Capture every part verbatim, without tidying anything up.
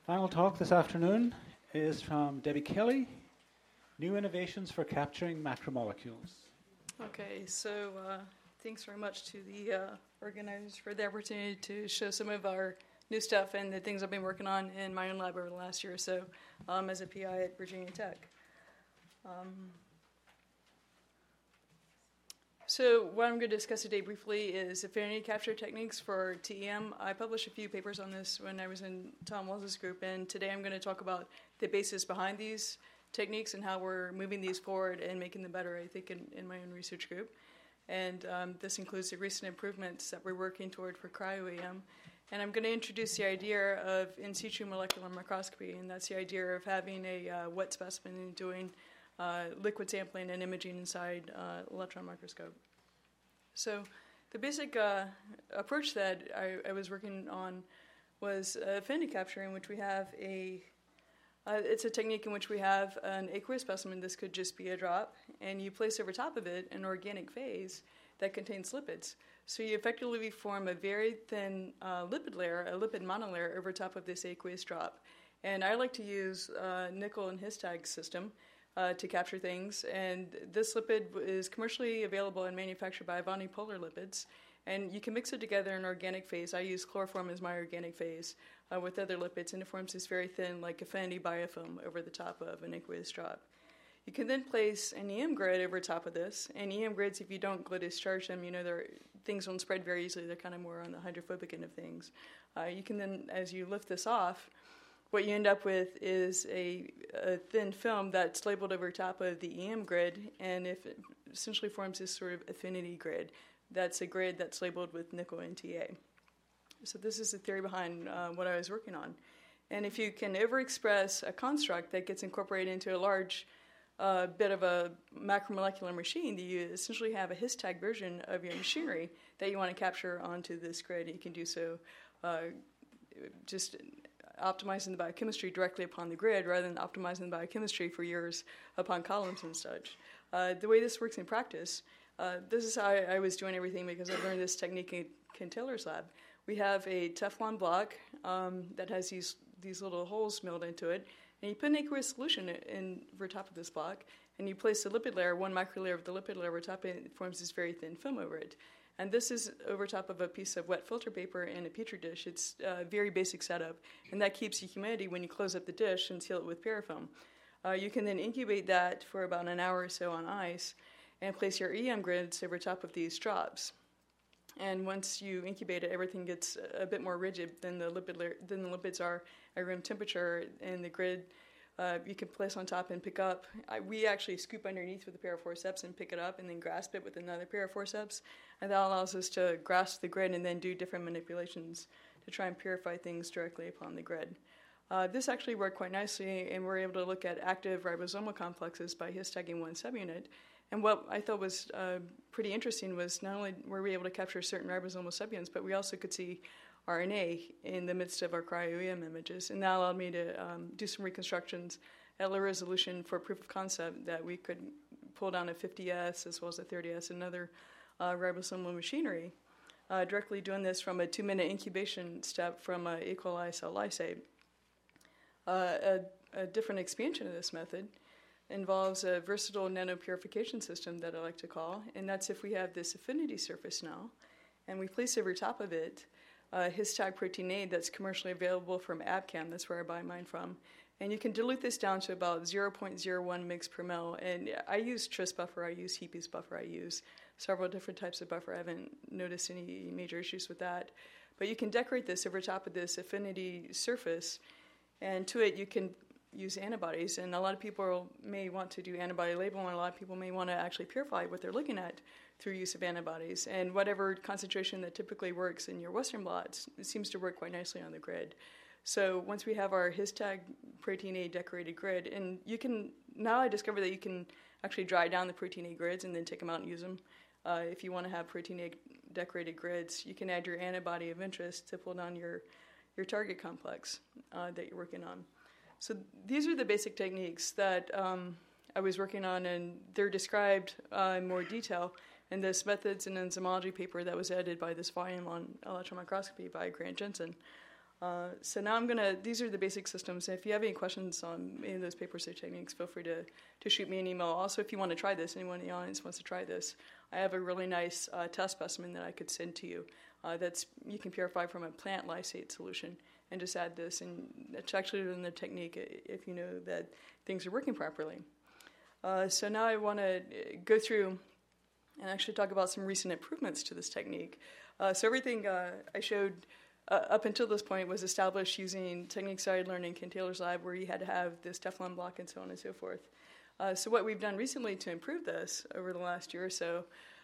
Final talk this afternoon is from Debbie Kelly, New Innovations for Capturing Macromolecules. Okay, so uh, thanks very much to the uh, organizers for the opportunity to show some of our new stuff and the things I've been working on in my own lab over the last year or so um, as a P I at Virginia Tech. Um, so what I'm going to discuss today briefly is affinity capture techniques for T E M. I published a few papers on this when I was in Tom Wells' group, and today I'm going to talk about the basis behind these techniques and how we're moving these forward and making them better, I think, in, in my own research group. And um, this includes the recent improvements that we're working toward for cryo-E M. And I'm going to introduce the idea of in situ molecular microscopy, and that's the idea of having a uh, wet specimen and doing uh, liquid sampling and imaging inside uh, electron microscope. So the basic uh, approach that I, I was working on was uh, affinity capture, in which we have a Uh, it's a technique in which we have an aqueous specimen. This could just be a drop, and you place over top of it an organic phase that contains lipids. So you effectively form a very thin uh, lipid layer, a lipid monolayer, over top of this aqueous drop. And I like to use uh, nickel and Histag system uh, to capture things. And this lipid is commercially available and manufactured by Avanti Polar Lipids. And you can mix it together in organic phase. I use chloroform as my organic phase uh, with other lipids, and it forms this very thin, like affinity biofilm over the top of an aqueous drop. You can then place an E M grid over top of this. And E M grids, if you don't grid discharge them, you know, they're, things don't spread very easily. They're kind of more on the hydrophobic end of things. Uh, you can then, as you lift this off, what you end up with is a, a thin film that's labeled over top of the E M grid, and if it essentially forms this sort of affinity grid. That's a grid that's labeled with nickel N T A. So this is the theory behind uh, what I was working on. And if you can overexpress a construct that gets incorporated into a large uh, bit of a macromolecular machine, you essentially have a Histag version of your machinery that you want to capture onto this grid. You can do so uh, just optimizing the biochemistry directly upon the grid rather than optimizing the biochemistry for years upon columns and such. Uh, the way this works in practice, Uh, this is how I, I was doing everything because I learned this technique in Ken Taylor's lab. We have a Teflon block um, that has these these little holes milled into it, and you put an aqueous solution in, in over top of this block, and you place the lipid layer, one microlayer of the lipid layer over top, and it forms this very thin film over it. And this is over top of a piece of wet filter paper in a petri dish. It's a very basic setup, and that keeps the humidity when you close up the dish and seal it with parafilm. Uh, you can then incubate that for about an hour or so on ice, and place your E M grids over top of these drops. And once you incubate it, everything gets a bit more rigid than the lipid layer, than the lipids are at room temperature. And the grid uh, you can place on top and pick up. I, we actually scoop underneath with a pair of forceps and pick it up, and then grasp it with another pair of forceps. And that allows us to grasp the grid and then do different manipulations to try and purify things directly upon the grid. Uh, this actually worked quite nicely, and we're able to look at active ribosomal complexes by histagging one subunit. And what I thought was uh, pretty interesting was not only were we able to capture certain ribosomal subunits, but we also could see R N A in the midst of our cryo-E M images. And that allowed me to um, do some reconstructions at low resolution for proof of concept that we could pull down a fifty S as well as a thirty S and other uh, ribosomal machinery, uh, directly doing this from a two-minute incubation step from a E. coli cell lysate. Uh, a, a different expansion of this method involves a versatile nanopurification system that I like to call, and that's if we have this affinity surface now, and we place over top of it uh, Histag protein A that's commercially available from Abcam, that's where I buy mine from, and you can dilute this down to about zero point zero one mg per mil, and I use Tris buffer, I use Heapy's buffer, I use several different types of buffer. I haven't noticed any major issues with that, but you can decorate this over top of this affinity surface, and to it you can use antibodies, and a lot of people may want to do antibody labeling, and a lot of people may want to actually purify what they're looking at through use of antibodies. And whatever concentration that typically works in your Western blots, it seems to work quite nicely on the grid. So once we have our Histag protein A decorated grid, and you can, now I discovered that you can actually dry down the protein A grids and then take them out and use them. Uh, if you want to have protein A decorated grids, you can add your antibody of interest to pull down your, your target complex uh, that you're working on. So these are the basic techniques that um, I was working on, and they're described uh, in more detail in this Methods in Enzymology paper that was edited by this volume on electron microscopy by Grant Jensen. Uh, so now I'm going to, these are the basic systems. If you have any questions on any of those papers or techniques, feel free to, to shoot me an email. Also, if you want to try this, anyone in the audience wants to try this, I have a really nice uh, test specimen that I could send to you. Uh, that's you can purify from a plant lysate solution and just add this. And it's actually in the technique if you know that things are working properly. Uh, so now I want to go through and actually talk about some recent improvements to this technique. Uh, so everything uh, I showed Uh, up until this point was established using techniques I had learned in Ken Taylor's lab, where you had to have this Teflon block and so on and so forth. Uh, so what we've done recently to improve this over the last year or so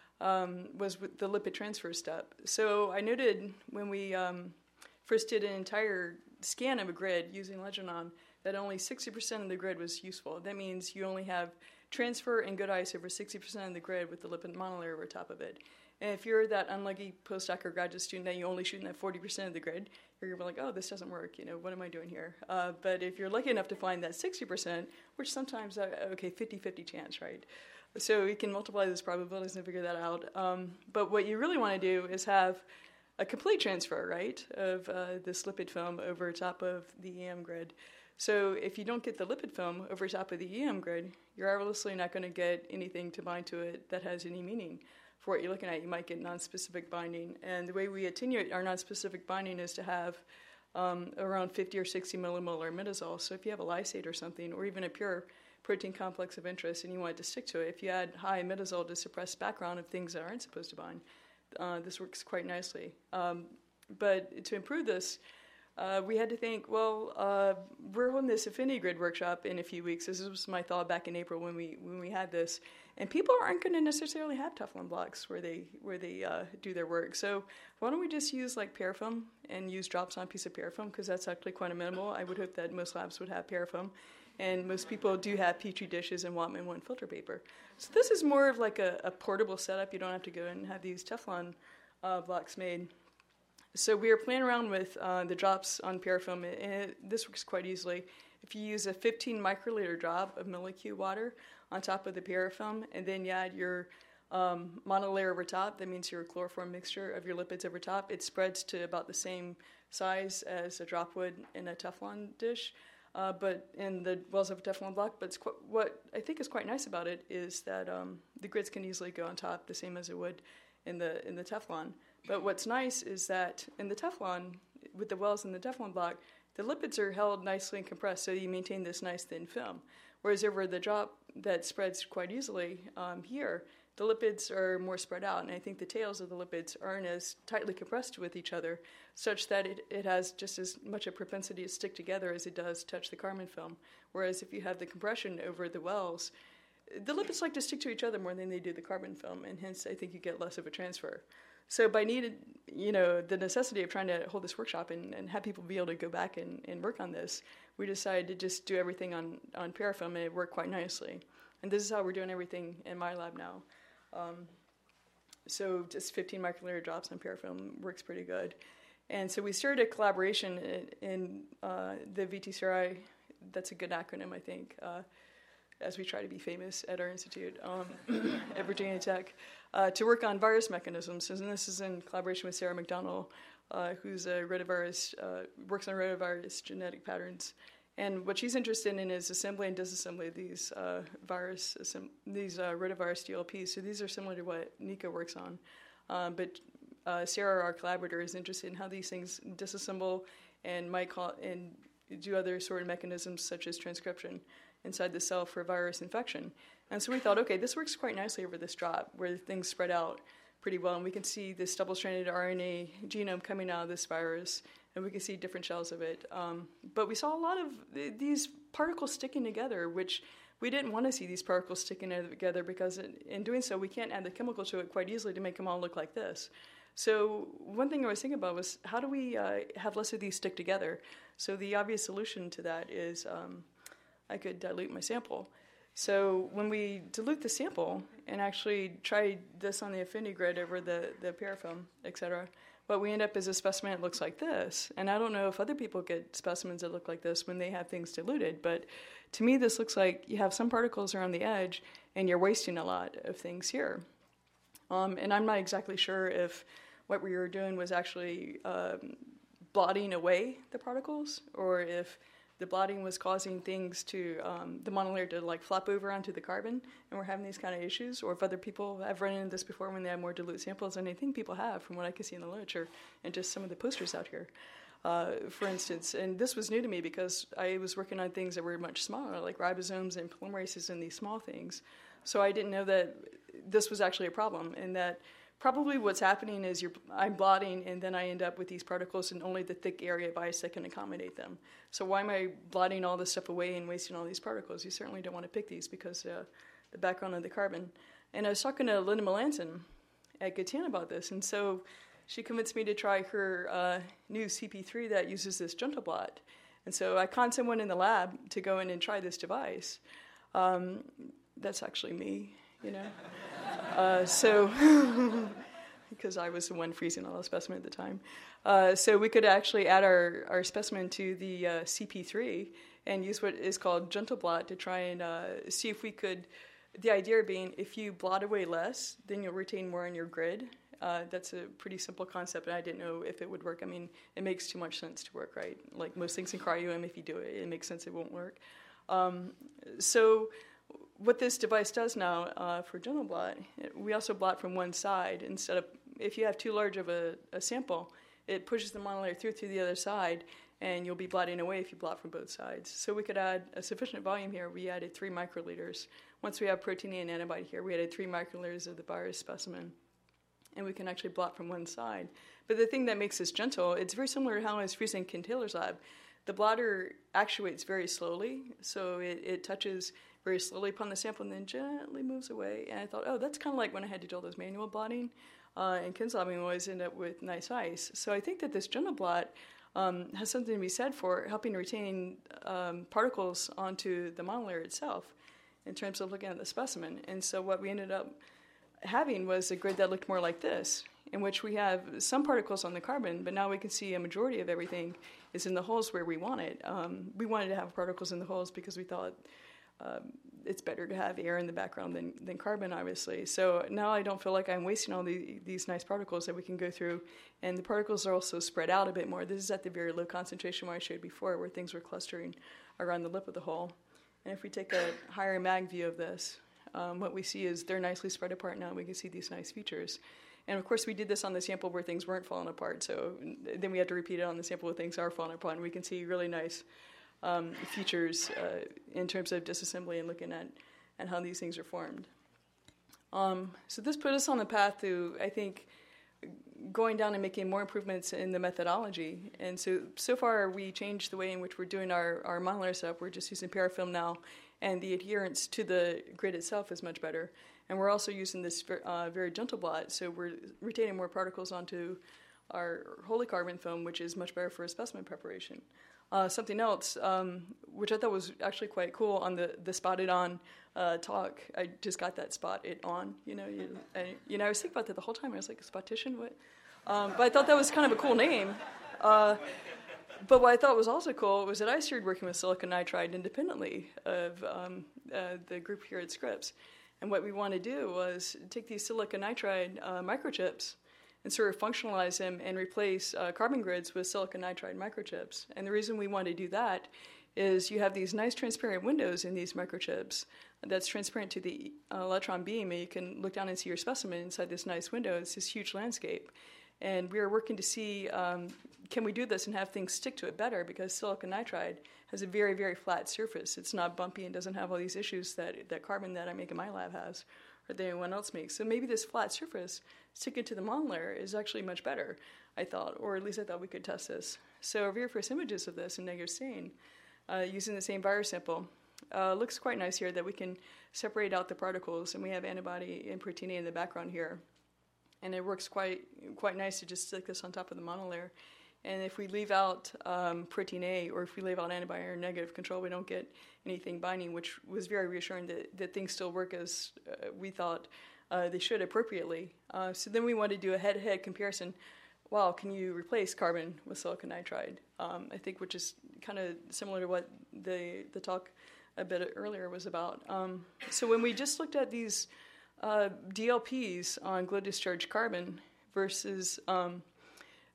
um, was with the lipid transfer step. So I noted when we um, first did an entire scan of a grid using Leginon that only sixty percent of the grid was useful. That means you only have transfer and good ice over sixty percent of the grid with the lipid monolayer over top of it. And if you're that unlucky postdoc or graduate student that you only shoot in that forty percent of the grid, you're going to be like, oh, this doesn't work. You know, what am I doing here? Uh, but if you're lucky enough to find that sixty percent, which sometimes, uh, okay, fifty-fifty chance, right? So we can multiply those probabilities and figure that out. Um, but what you really want to do is have a complete transfer, right, of uh, this lipid film over top of the E M grid. So if you don't get the lipid film over top of the E M grid, you're obviously not going to get anything to bind to it that has any meaning. For what you're looking at, you might get nonspecific binding. And the way we attenuate our nonspecific binding is to have um, around fifty or sixty millimolar imidazole. So if you have a lysate or something, or even a pure protein complex of interest and you want it to stick to it, if you add high imidazole to suppress background of things that aren't supposed to bind, uh, this works quite nicely. Um, but to improve this, uh, we had to think, well, uh, we're holding this affinity grid workshop in a few weeks. This was my thought back in April when we when we had this. And people aren't going to necessarily have Teflon blocks where they where they uh, do their work. So why don't we just use like parafilm and use drops on a piece of parafilm, because that's actually quite minimal. I would hope that most labs would have parafilm. And most people do have Petri dishes and Wattman one filter paper. So this is more of like a, a portable setup. You don't have to go and have these Teflon uh, blocks made. So we are playing around with uh, the drops on parafilm, and it, this works quite easily. If you use a fifteen microliter drop of Millicue water on top of the parafilm, and then you add your um, monolayer over top, that means your chloroform mixture of your lipids over top, it spreads to about the same size as a drop would in a Teflon dish, uh, but in the wells of a Teflon block. But it's qu- what I think is quite nice about it is that um, the grids can easily go on top, the same as it would in the in the Teflon. But what's nice is that in the Teflon, with the wells in the Teflon block, the lipids are held nicely and compressed, so you maintain this nice thin film. Whereas over the drop that spreads quite easily um, here, the lipids are more spread out, and I think the tails of the lipids aren't as tightly compressed with each other, such that it, it has just as much a propensity to stick together as it does touch the carbon film. Whereas if you have the compression over the wells, the lipids like to stick to each other more than they do the carbon film, and hence I think you get less of a transfer. So by needed, you know, the necessity of trying to hold this workshop and, and have people be able to go back and, and work on this, we decided to just do everything on, on parafilm, and it worked quite nicely. And this is how we're doing everything in my lab now. Um, so just fifteen microliter drops on parafilm works pretty good. And so we started a collaboration in, in uh, the V T C R I. That's a good acronym, I think, uh, as we try to be famous at our institute um, at Virginia Tech, uh, to work on virus mechanisms. And this is in collaboration with Sarah McDonald, uh, who's a rotavirus, uh, works on rotavirus genetic patterns. And what she's interested in is assembly and disassembly of these uh, virus, assemb- these uh, rotavirus D L Ps. So these are similar to what Nika works on. Um, but uh, Sarah, our collaborator, is interested in how these things disassemble and might call and do other sort of mechanisms such as transcription inside the cell for virus infection. And so we thought, okay, this works quite nicely over this drop where things spread out pretty well, and we can see this double-stranded R N A genome coming out of this virus, and we can see different shells of it. Um, but we saw a lot of th- these particles sticking together, which we didn't want to see these particles sticking together because in, in doing so, we can't add the chemical to it quite easily to make them all look like this. So one thing I was thinking about was how do we uh, have less of these stick together? So the obvious solution to that is um, I could dilute my sample. So when we dilute the sample and actually try this on the affinity grid over the, the parafilm, et cetera, what we end up is a specimen that looks like this. And I don't know if other people get specimens that look like this when they have things diluted, but to me this looks like you have some particles around the edge and you're wasting a lot of things here. Um, and I'm not exactly sure if what we were doing was actually um, blotting away the particles, or if the blotting was causing things to, um, the monolayer to like flop over onto the carbon, and we're having these kind of issues, or if other people have run into this before when they have more dilute samples, and I think people have from what I can see in the literature and just some of the posters out here, uh, for instance. And this was new to me because I was working on things that were much smaller, like ribosomes and polymerases and these small things. So I didn't know that this was actually a problem, and that probably what's happening is you're, I'm blotting, and then I end up with these particles in only the thick area of ice that can accommodate them. So why am I blotting all this stuff away and wasting all these particles? You certainly don't want to pick these because uh, the background of the carbon. And I was talking to Linda Melanson at Gatan about this, and so she convinced me to try her uh, new C P three that uses this gentle blot. And so I conned someone in the lab to go in and try this device. Um, that's actually me, you know. Uh, so, because I was the one freezing all the specimen at the time. Uh, so we could actually add our, our specimen to the uh, C P three and use what is called gentle blot to try and uh, see if we could, the idea being if you blot away less, then you'll retain more in your grid. Uh, that's a pretty simple concept, and I didn't know if it would work. I mean, it makes too much sense to work, right? Like most things in cryo-E M, if you do it, it makes sense it won't work. Um, so what this device does now uh, for gentle blot, it, we also blot from one side instead of, if you have too large of a, a sample, it pushes the monolayer through to the other side, and you'll be blotting away if you blot from both sides. So we could add a sufficient volume here. We added three microliters. Once we have protein A and antibody here, we added three microliters of the virus specimen, and we can actually blot from one side. But the thing that makes this gentle, it's very similar to how I was freezing Ken Taylor's lab. The blotter actuates very slowly, so it, it touches very slowly upon the sample and then gently moves away. And I thought, oh, that's kind of like when I had to do all those manual blotting. Uh, and Ken's lab, we always end up with nice ice. So I think that this gentle blot um, has something to be said for helping retain um, particles onto the monolayer itself in terms of looking at the specimen. And so what we ended up having was a grid that looked more like this, in which we have some particles on the carbon, but now we can see a majority of everything is in the holes where we want it. Um, we wanted to have particles in the holes because we thought um, it's better to have air in the background than, than carbon, obviously. So now I don't feel like I'm wasting all the, these nice particles that we can go through, and the particles are also spread out a bit more. This is at the very low concentration where I showed before, where things were clustering around the lip of the hole. And if we take a higher mag view of this, um, what we see is they're nicely spread apart now. We can see these nice features. And of course, we did this on the sample where things weren't falling apart. So then we had to repeat it on the sample where things are falling apart. And we can see really nice um, features uh, in terms of disassembly and looking at, at how these things are formed. Um, so this put us on the path to, I think, going down and making more improvements in the methodology. And so, so far, we changed the way in which we're doing our, our monolayer setup. We're just using parafilm now, and the adherence to the grid itself is much better. And we're also using this uh, very gentle blot, so we're retaining more particles onto our holy carbon foam, which is much better for specimen preparation. Uh, something else, um, which I thought was actually quite cool on the, the spotted on uh, talk, I just got that spot it on, you know, you, and, you know, I was thinking about that the whole time. I was like, spottition, what? Um, but I thought that was kind of a cool name. Uh, but what I thought was also cool was that I started working with silicon nitride independently of um, uh, the group here at Scripps. And what we want to do was take these silicon nitride uh, microchips and sort of functionalize them and replace uh, carbon grids with silicon nitride microchips. And the reason we want to do that is you have these nice transparent windows in these microchips that's transparent to the uh, electron beam, and you can look down and see your specimen inside this nice window. It's this huge landscape. And we are working to see, um, can we do this and have things stick to it better, because silicon nitride has a very, very flat surface. It's not bumpy and doesn't have all these issues that, that carbon that I make in my lab has, or that anyone else makes. So maybe this flat surface sticking to the monolayer is actually much better, I thought, or at least I thought we could test this. So our very first images of this in negative stain, uh, using the same virus sample, uh, looks quite nice here that we can separate out the particles, and we have antibody and protein A in the background here. And it works quite quite nice to just stick this on top of the monolayer. And if we leave out um, protein A, or if we leave out antibody or negative control, we don't get anything binding, which was very reassuring that, that things still work as uh, we thought uh, they should appropriately. Uh, so then we wanted to do a head-to-head comparison. Wow, can you replace carbon with silicon nitride? Um, I think, which is kind of similar to what the, the talk a bit earlier was about. Um, so when we just looked at these Uh, D L Ps on glow discharge carbon versus um,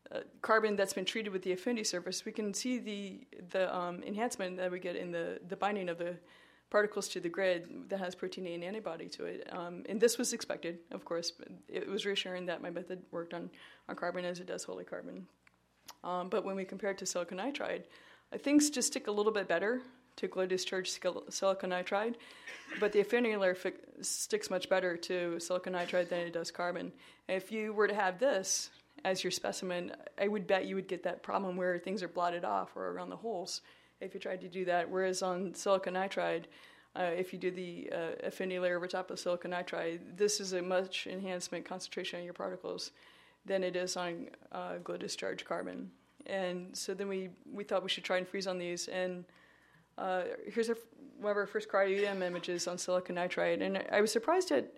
uh, carbon that's been treated with the affinity surface, we can see the the um, enhancement that we get in the, the binding of the particles to the grid that has protein A and antibody to it. Um, and this was expected, of course, but it was reassuring that my method worked on, on carbon as it does wholly carbon. Um, but when we compare it to silicon nitride, uh, things just stick a little bit better to glow discharge silicon nitride, but the affinity layer fi- sticks much better to silicon nitride than it does carbon. And if you were to have this as your specimen, I would bet you would get that problem where things are blotted off or around the holes if you tried to do that. Whereas on silicon nitride, uh, if you do the uh, affinity layer over top of silicon nitride, this is a much enhancement concentration on your particles than it is on uh, glow discharge carbon. And so then we, we thought we should try and freeze on these. And uh, here's our, one of our first cryo-E M images on silicon nitride. And I was surprised at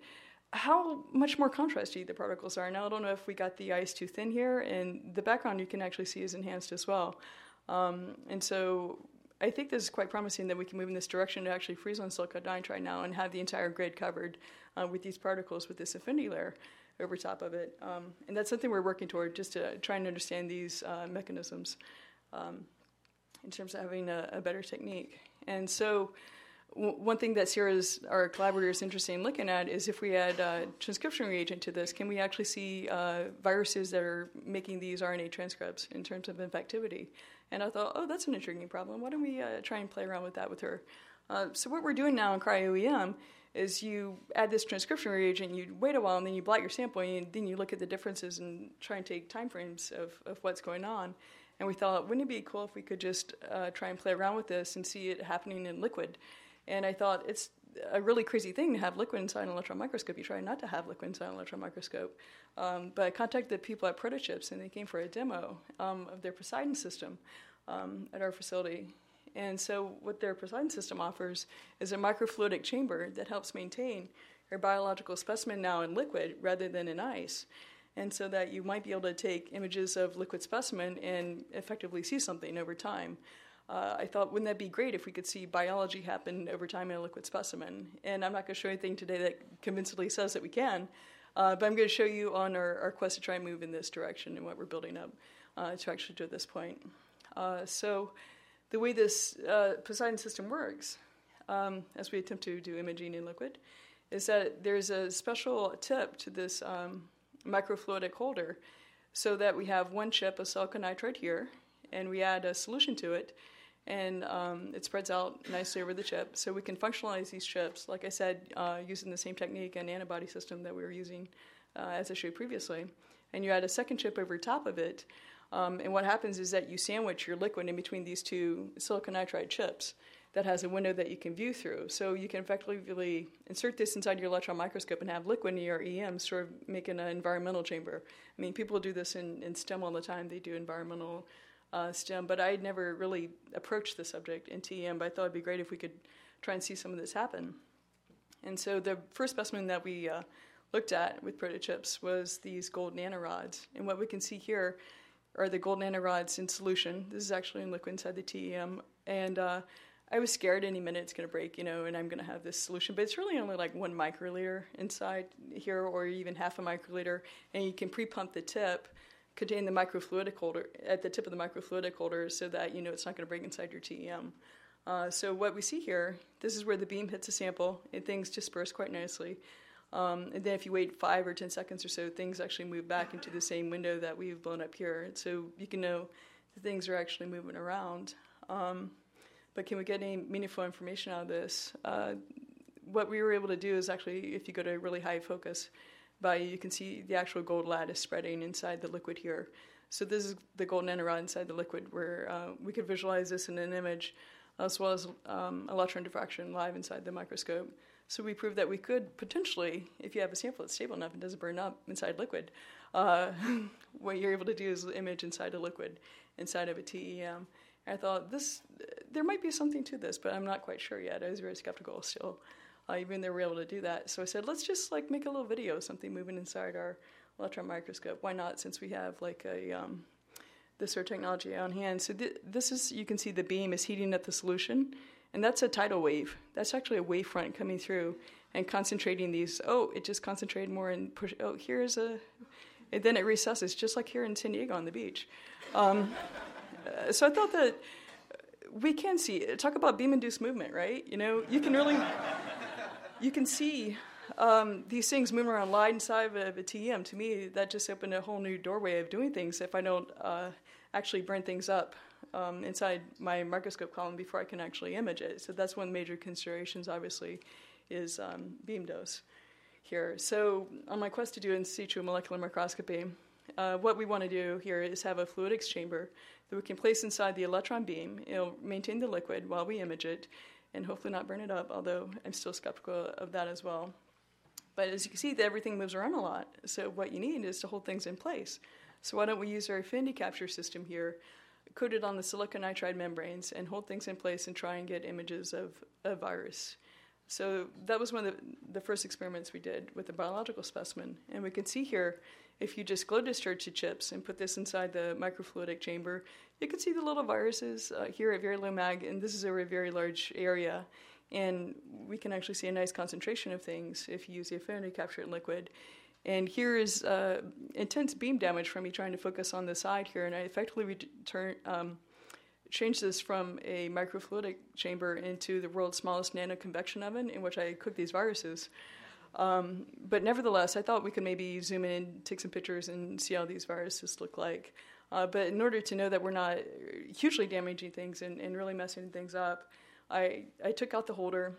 how much more contrasty the particles are. Now, I don't know if we got the ice too thin here, and the background you can actually see is enhanced as well. Um, and so I think this is quite promising that we can move in this direction to actually freeze on silicon nitride now and have the entire grid covered uh, with these particles with this affinity layer over top of it. Um, and that's something we're working toward, just to try and understand these uh, mechanisms um, in terms of having a, a better technique. And so w- one thing that Sierra's, our collaborator, is interested in looking at is if we add a transcription reagent to this, can we actually see uh, viruses that are making these R N A transcripts in terms of infectivity? And I thought, oh, that's an intriguing problem. Why don't we uh, try and play around with that with her? Uh, so what we're doing now in cryo-E M is you add this transcription reagent, you wait a while, and then you blot your sample, and then you look at the differences and try and take time frames of, of what's going on. And we thought, wouldn't it be cool if we could just uh, try and play around with this and see it happening in liquid? And I thought, it's a really crazy thing to have liquid inside an electron microscope. You try not to have liquid inside an electron microscope. Um, but I contacted the people at Protochips, and they came for a demo um, of their Poseidon system um, at our facility. And so what their Poseidon system offers is a microfluidic chamber that helps maintain your biological specimen now in liquid rather than in ice. And so that you might be able to take images of liquid specimen and effectively see something over time. Uh, I thought, wouldn't that be great if we could see biology happen over time in a liquid specimen? And I'm not going to show anything today that convincingly says that we can, uh, but I'm going to show you on our, our quest to try and move in this direction and what we're building up uh, to actually do at this point. Uh, so the way this uh, Poseidon system works, um, as we attempt to do imaging in liquid, is that there's a special tip to this um, microfluidic holder so that we have one chip of silicon nitride here, and we add a solution to it, and um, it spreads out nicely over the chip. So we can functionalize these chips, like I said, uh, using the same technique and antibody system that we were using uh, as I showed previously. And you add a second chip over top of it, um, and what happens is that you sandwich your liquid in between these two silicon nitride chips that has a window that you can view through. So you can effectively insert this inside your electron microscope and have liquid in your E M, sort of making an environmental chamber. I mean, people do this in, in STEM all the time. They do environmental uh, STEM, but I'd never really approached the subject in T E M, but I thought it'd be great if we could try and see some of this happen. And so the first specimen that we uh, looked at with Protochips was these gold nanorods. And what we can see here are the gold nanorods in solution. This is actually in liquid inside the T E M. And uh, I was scared any minute it's going to break, you know, and I'm going to have this solution. But it's really only like one microliter inside here, or even half a microliter. And you can pre-pump the tip, contain the microfluidic holder at the tip of the microfluidic holder, so that you know it's not going to break inside your T E M. Uh, so what we see here, this is where the beam hits a sample, and things disperse quite nicely. Um, and then if you wait five or ten seconds or so, things actually move back into the same window that we've blown up here. So you can know that things are actually moving around. Um, But can we get any meaningful information out of this? Uh, what we were able to do is actually, if you go to really high focus value, you can see the actual gold lattice spreading inside the liquid here. So this is the gold nanorod inside the liquid, where uh, we could visualize this in an image, as well as um, electron diffraction live inside the microscope. So we proved that we could potentially, if you have a sample that's stable enough and doesn't burn up inside liquid, uh, what you're able to do is image inside a liquid, inside of a T E M. I thought, this, there might be something to this, but I'm not quite sure yet. I was very skeptical still, uh, even though we were able to do that. So I said, let's just like make a little video of something moving inside our electron microscope. Why not, since we have like a um, this sort of technology on hand. So th- this is, you can see the beam is heating up the solution, and that's a tidal wave. That's actually a wave front coming through and concentrating these. Oh, it just concentrated more and push. Oh, here's a and then it recesses, just like here in San Diego on the beach. Um, uh, so I thought that we can see, talk about beam-induced movement, right? You know, you can really, you can see um, these things moving around light inside of a T E M. To me, that just opened a whole new doorway of doing things if I don't uh, actually burn things up um, inside my microscope column before I can actually image it. So that's one of the major considerations, obviously, is um, beam dose here. So on my quest to do in situ molecular microscopy, uh, what we want to do here is have a fluidics chamber that we can place inside the electron beam. It'll maintain the liquid while we image it and hopefully not burn it up, although I'm still skeptical of that as well. But as you can see, everything moves around a lot. So what you need is to hold things in place. So why don't we use our affinity capture system here, coated on the silicon nitride membranes, and hold things in place and try and get images of a virus. So that was one of the, the first experiments we did with a biological specimen. And we can see here, if you just glow discharge the chips and put this inside the microfluidic chamber, you can see the little viruses uh, here at very low mag, and this is over a very large area. And we can actually see a nice concentration of things if you use the affinity capture in liquid. And here is uh, intense beam damage from me trying to focus on the side here, and I effectively return, um, changed this from a microfluidic chamber into the world's smallest nano-convection oven in which I cook these viruses. Um, but nevertheless, I thought we could maybe zoom in, take some pictures, and see how these viruses look like. Uh, but in order to know that we're not hugely damaging things and, and really messing things up, I, I took out the holder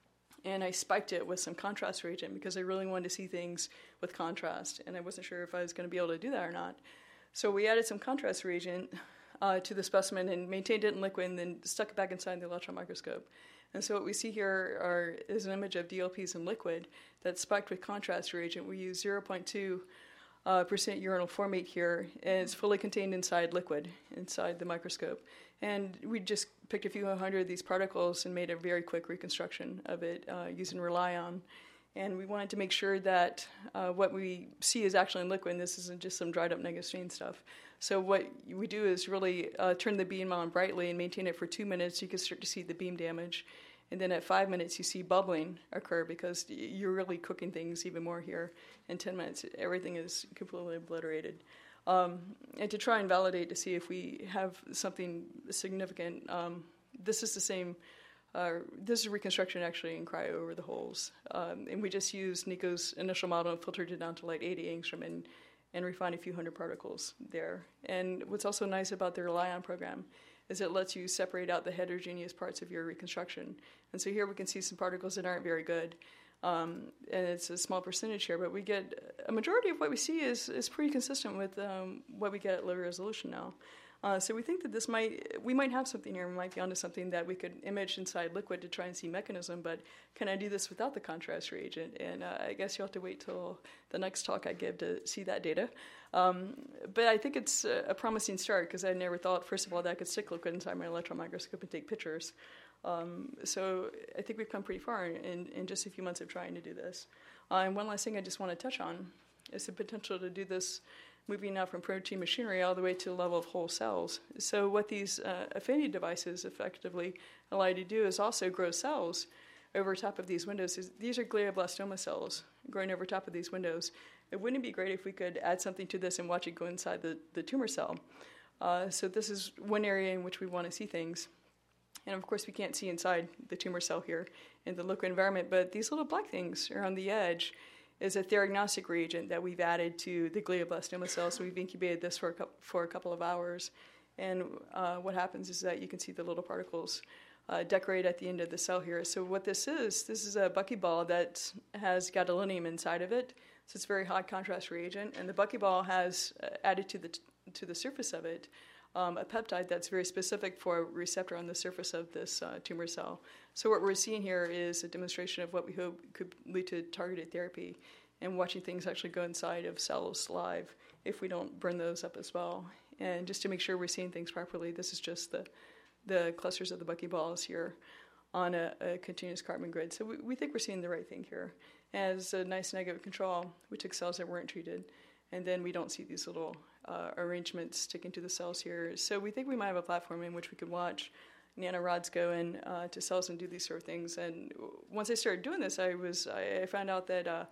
and I spiked it with some contrast reagent because I really wanted to see things with contrast, and I wasn't sure if I was going to be able to do that or not. So we added some contrast reagent uh, to the specimen and maintained it in liquid and then stuck it back inside the electron microscope. And so what we see here are, is an image of D L Ps in liquid that's spiked with contrast reagent. We use zero point two uh, percent uranyl formate here, and it's fully contained inside liquid, inside the microscope. And we just picked a few hundred of these particles and made a very quick reconstruction of it uh, using Relion. And we wanted to make sure that uh, what we see is actually in liquid, and this isn't just some dried up negastrine stuff. So what we do is really uh, turn the beam on brightly and maintain it for two minutes so you can start to see the beam damage. And then at five minutes, you see bubbling occur because you're really cooking things even more here. In ten minutes, everything is completely obliterated. Um, and to try and validate to see if we have something significant, um, this is the same, uh, this is reconstruction actually in cryo over the holes. Um, and we just used Nico's initial model and filtered it down to like eighty angstrom and, and refined a few hundred particles there. And what's also nice about the Relion program is it lets you separate out the heterogeneous parts of your reconstruction. And so here we can see some particles that aren't very good. Um, and it's a small percentage here, but we get a majority of what we see is, is pretty consistent with um, what we get at low resolution now. Uh, so we think that this might, we might have something here. We might be onto something that we could image inside liquid to try and see mechanism, but can I do this without the contrast reagent? And uh, I guess you'll have to wait till the next talk I give to see that data. Um, but I think it's a, a promising start because I never thought, first of all, that I could stick liquid inside my electron microscope and take pictures. Um, so I think we've come pretty far in, in just a few months of trying to do this. Uh, and one last thing I just want to touch on is the potential to do this moving now from protein machinery all the way to the level of whole cells. So what these uh, affinity devices effectively allow you to do is also grow cells over top of these windows. These are glioblastoma cells growing over top of these windows. It wouldn't be great if we could add something to this and watch it go inside the, the tumor cell. Uh, so this is one area in which we want to see things. And of course, we can't see inside the tumor cell here in the liquid environment, but these little black things around the edge is a theragnostic reagent that we've added to the glioblastoma cells. So we've incubated this for a, couple, for a couple of hours. And uh, what happens is that you can see the little particles uh, decorate at the end of the cell here. So what this is, this is a buckyball that has gadolinium inside of it. So it's a very high contrast reagent. And the buckyball has uh, added to the, t- to the surface of it Um, a peptide that's very specific for a receptor on the surface of this uh, tumor cell. So what we're seeing here is a demonstration of what we hope could lead to targeted therapy and watching things actually go inside of cells live if we don't burn those up as well. And just to make sure we're seeing things properly, this is just the, the clusters of the buckyballs here on a, a continuous carbon grid. So we, we think we're seeing the right thing here. As a nice negative control, we took cells that weren't treated, and then we don't see these little uh, arrangements sticking to the cells here. So we think we might have a platform in which we could watch nanorods go in uh, to cells and do these sort of things. And once I started doing this, I was I found out that uh,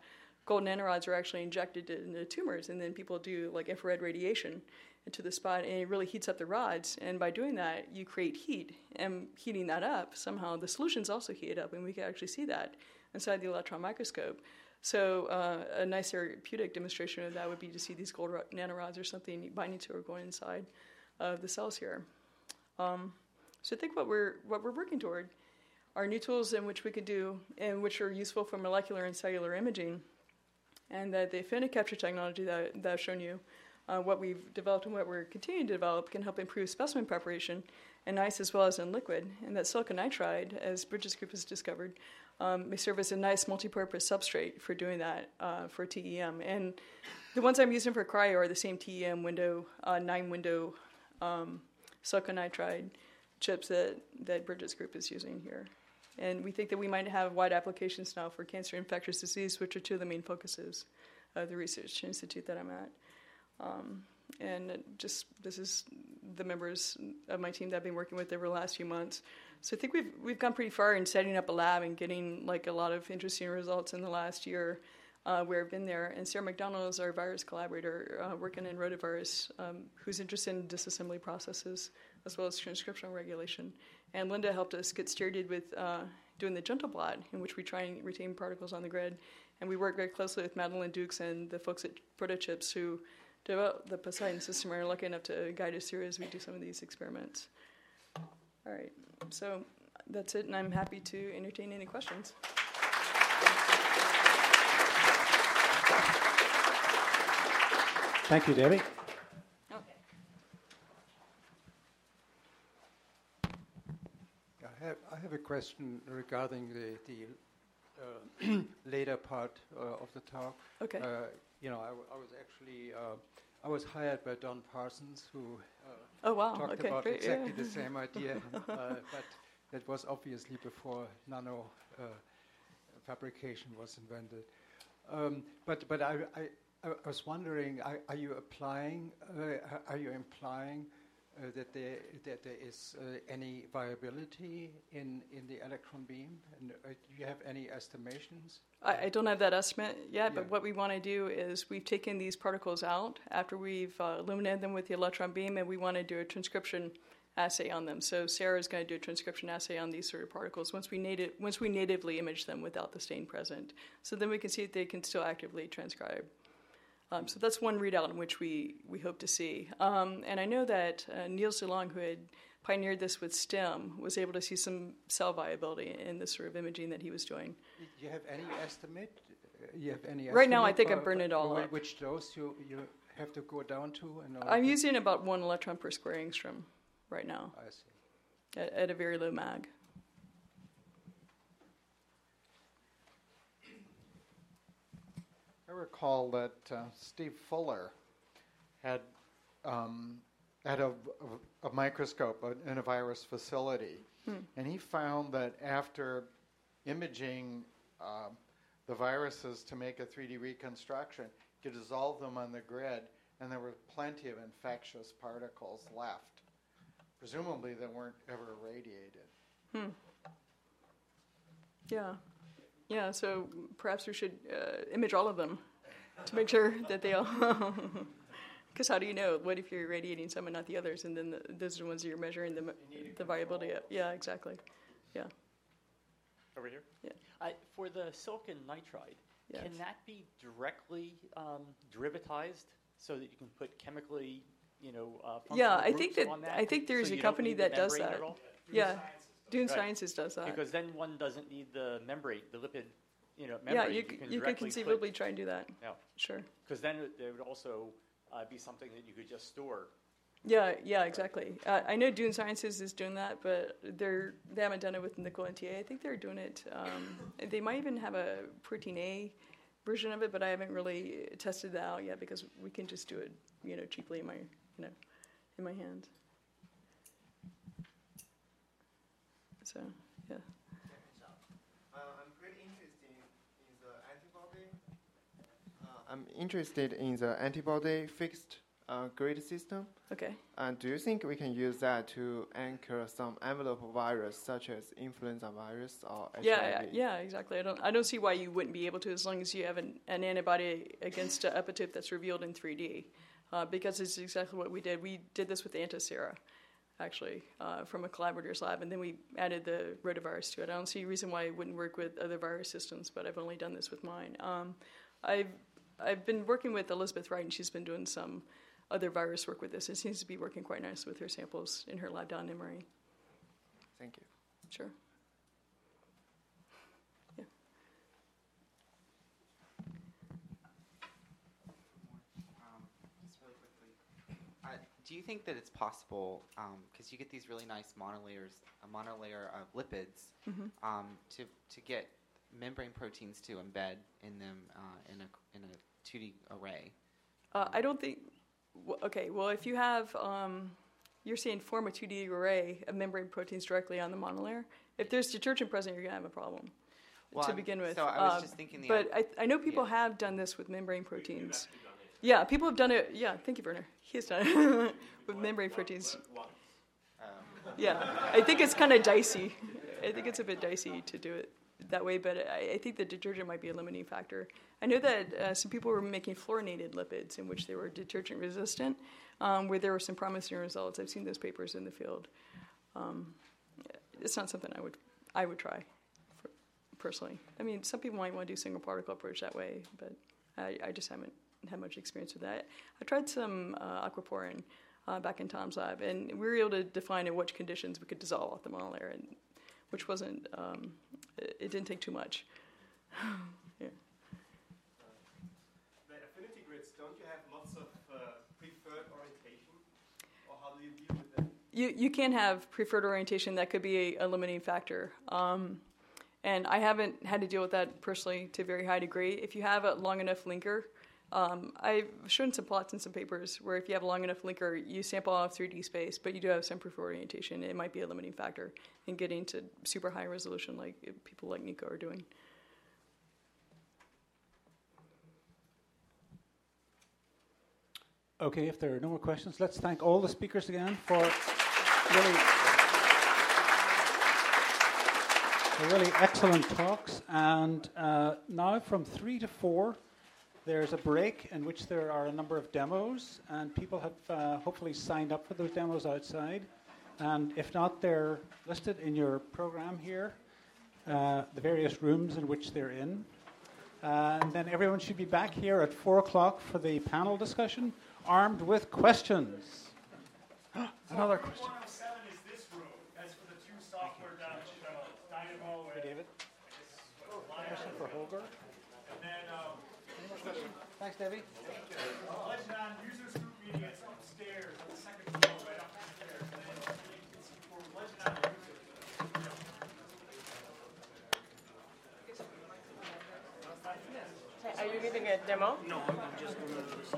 gold nanorods are actually injected into tumors, and then people do like infrared radiation into the spot, and it really heats up the rods. And by doing that, you create heat, and heating that up, somehow the solutions also heat up, and we can actually see that inside the electron microscope. So uh, a nice therapeutic demonstration of that would be to see these gold ro- nanorods or something binding to or going inside of the cells here. Um, so I think what we're what we're working toward are new tools in which we could do, and which are useful for molecular and cellular imaging, and that the affinity capture technology that, that I've shown you, uh, what we've developed and what we're continuing to develop, can help improve specimen preparation in ice as well as in liquid, and that silicon nitride, as Bridges Group has discovered, um, may serve as a nice multi-purpose substrate for doing that uh, for T E M. And the ones I'm using for cryo are the same T E M window, uh, nine-window um, silicon nitride chips that, that Bridges Group is using here. And we think that we might have wide applications now for cancer and infectious disease, which are two of the main focuses of the research institute that I'm at. Um, and it just this is the members of my team that I've been working with over the last few months. So I think we've we've gone pretty far in setting up a lab and getting like a lot of interesting results in the last year uh, where I've been there. And Sarah McDonald is our virus collaborator uh, working in rotavirus, um, who's interested in disassembly processes as well as transcriptional regulation. And Linda helped us get started with uh, doing the gentle blot, in which we try and retain particles on the grid. And we work very closely with Madeline Dukes and the folks at Protochips who developed the Poseidon system and are lucky enough to guide us through as we do some of these experiments. All right, so that's it, and I'm happy to entertain any questions. Thank you, Debbie. I have, I have a question regarding the, the uh, later part uh, of the talk. Okay. Uh, you know, I, w- I was actually, uh, I was hired by Don Parsons, who uh, Oh, wow. talked Okay, about great, exactly yeah. the same idea, uh, but that was obviously before nano uh, fabrication was invented. Um, but but I, I, I was wondering, are, are you applying, uh, are you implying Uh, that there that there is uh, any viability in, in the electron beam, and uh, do you have any estimations? I, I don't have that estimate yet, Yeah. but what we want to do is we've taken these particles out after we've uh, illuminated them with the electron beam, and we want to do a transcription assay on them. So Sarah is going to do a transcription assay on these sort of particles once we native, once we natively image them without the stain present. So then we can see if they can still actively transcribe. Um, so that's one readout in which we, we hope to see. Um, and I know that uh, Niels de Long, who had pioneered this with STEM, was able to see some cell viability in this sort of imaging that he was doing. Do you have any estimate? Uh, you have any Right now, I estimate think for- I've burned it all for up. Which dose you, you have to go down to? In order I'm to- using about one electron per square angstrom right now I see. at, at a very low mag. I recall that uh, Steve Fuller had um, had a, a, a microscope in a virus facility, hmm. and he found that after imaging uh, the viruses to make a three D reconstruction, he could dissolve them on the grid, and there were plenty of infectious particles left, presumably that weren't ever irradiated. Hmm. Yeah. Yeah, so perhaps we should uh, image all of them to make sure that they all... Because how do you know? What if you're irradiating some and not the others, and then the, those are the ones that you're measuring the, the viability of? Yeah, exactly. Yeah. Over here? Yeah. Uh, for the silicon nitride, Yes. can that be directly um, derivatized so that you can put chemically, you know, uh, functional Yeah, I groups think that on that? I think there's so a you don't company need the that does membrane that. at all? Yeah, Dune Right. Sciences does that. Because then one doesn't need the membrane, the lipid, you know, Yeah, membrane. you, you c- can you could directly conceivably click. try and do that. Yeah, Sure. because then it, there would also uh, be something that you could just store. Yeah, yeah, exactly. Uh, I know Dune Sciences is doing that, but they're they haven't done it with Nickel N T A. I think they're doing it. Um, they might even have a protein A version of it, but I haven't really tested that out yet because we can just do it, you know, cheaply in my, you know, in my hands. So, yeah. Uh, I'm pretty interested in, in the antibody. Uh, I'm interested in the antibody fixed uh, grid system. Okay. And do you think we can use that to anchor some envelope virus, such as influenza virus or H I V? Yeah, yeah, exactly. I don't, I don't see why you wouldn't be able to, as long as you have an, an antibody against an epitope that's revealed in three D, uh, because it's exactly what we did. We did this with Antisera, actually, uh, from a collaborator's lab, and then we added the rotavirus to it. I don't see a reason why it wouldn't work with other virus systems, but I've only done this with mine. Um, I've I've been working with Elizabeth Wright, and she's been doing some other virus work with this. It seems to be working quite nice with her samples in her lab down in Emory. Thank you. Sure. Yeah. Um, just really quickly, uh, do you think that it's possible, because um, you get these really nice monolayers, a monolayer of lipids, Mm-hmm. um, to to get membrane proteins to embed in them uh, in a in a two D array? Uh, I don't think. w- Okay. Well, if you have, um, you're saying form a two D array of membrane proteins directly on the monolayer. If there's detergent present, you're gonna have a problem Well, to I'm- begin with. So I was Uh, just thinking the But I, I know people yeah. have done this with membrane proteins. Yeah, people have done it. Yeah, thank you, Werner. He has done it with membrane proteins. um, Yeah, I think it's kind of dicey. I think it's a bit dicey to do it that way, but I, I think the detergent might be a limiting factor. I know that uh, some people were making fluorinated lipids in which they were detergent resistant, um, where there were some promising results. I've seen those papers in the field. Um, it's not something I would I would try for, personally. I mean, some people might want to do single particle approach that way, but I, I just haven't had much experience with that. I tried some uh, aquaporin uh, back in Tom's lab, and we were able to define in which conditions we could dissolve off the monolayer, and which wasn't, um, it, it didn't take too much. Yeah. The affinity grids, don't you have lots of uh, preferred orientation? Or how do you deal with that? You you can have preferred orientation. That could be a, a limiting factor. Um, and I haven't had to deal with that personally to a very high degree. If you have a long enough linker, um, I've shown some plots in some papers where if you have a long enough linker, you sample off three D space, but you do have some preferred orientation. It might be a limiting factor in getting to super high resolution like people like Nico are doing. Okay, if there are no more questions, let's thank all the speakers again for really, for really excellent talks. And uh, now from three to four, there's a break in which there are a number of demos, and people have uh, hopefully signed up for those demos outside. And if not, they're listed in your program here, uh, the various rooms in which they're in. Uh, and then everyone should be back here at four o'clock for the panel discussion, armed with questions. Another question. one oh seven is this room. That's for the two software demos, Dynamo and David? Lion. Question for Holger? And then um, Thanks, Debbie. Legend on users group meeting is upstairs on the second floor, right up the stairs. And then it's for Legend on users. Are you giving a demo? No, I'm just going to